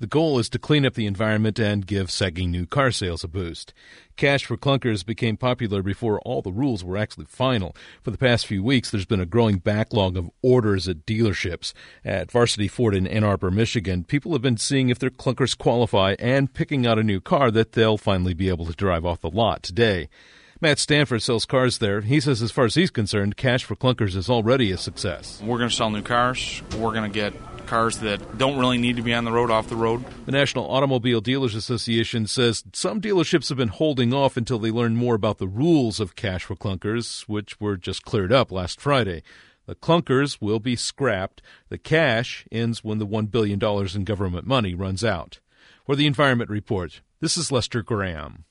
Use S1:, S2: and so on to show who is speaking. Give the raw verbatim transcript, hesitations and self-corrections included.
S1: The goal is to clean up the environment and give sagging new car sales a boost. Cash for Clunkers became popular before all the rules were actually final. For the past few weeks, there's been a growing backlog of orders at dealerships. At Varsity Ford in Ann Arbor, Michigan, people have been seeing if their Clunkers qualify and picking out a new car that they'll finally be able to drive off the lot today. Matt Stanford sells cars there. He says as far as he's concerned, Cash for Clunkers is already a success.
S2: We're going to sell new cars. We're going to get cars that don't really need to be on the road off the road.
S1: The National Automobile Dealers Association says some dealerships have been holding off until they learn more about the rules of Cash for Clunkers, which were just cleared up last Friday. The clunkers will be scrapped. The cash ends when the one billion dollars in government money runs out. For the Environment Report, this is Lester Graham.